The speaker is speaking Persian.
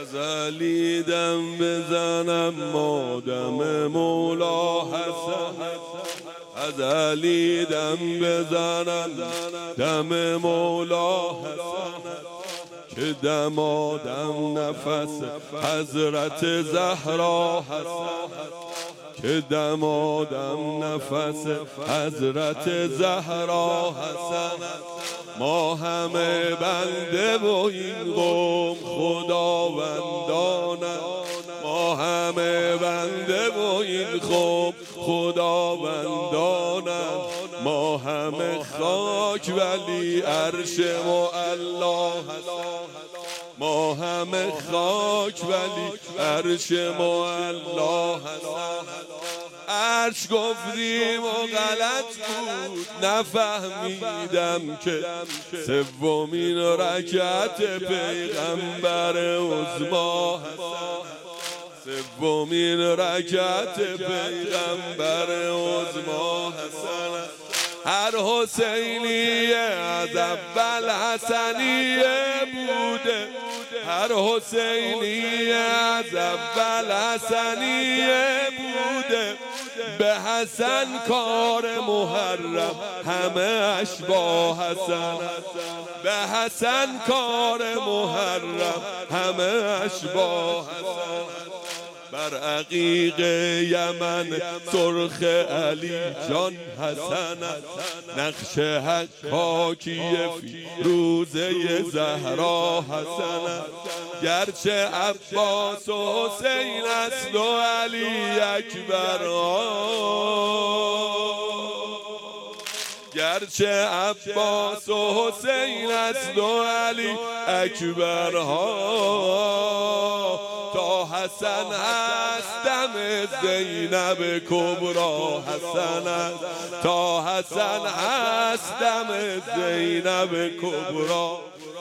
ازلی دم بزنم مادم مولا حسن، ازلی دم بزنم دم مولا حسن، که دمادم نفس حضرت زهرا حسن، که دمادم نفس حضرت زهرا حسن. ما همه بنده و این قوم خداوندانم، ما همه بنده و این قوم خداوندانم، ما همه خاک ولی عرش معلا هست، ما همه خاک ولی عرش معلا هست. عرش گفتیم و غلط بود، نفهمیدم که سومین رکعت پیغمبر عظما هست، سومین رکعت پیغمبر عظما حسن. هر حسینیه از اول حسنیه بوده، هر حسینیه از اول حسنیه بوده، به حسن کار محرم همه اشباه حسن، به حسن کار محرم همه اشباه حسن. بر عقیق یمن سرخ علی جان حسن، نقش حکاکی فیروزه زهرا حسن. گرچه عباس و حسین است و علی اکبر، گرچه عباس و حسین است و علی اکبر تا حسن هست دم زینب کبرا حسن، تا حسن هست دم زینب کبرا.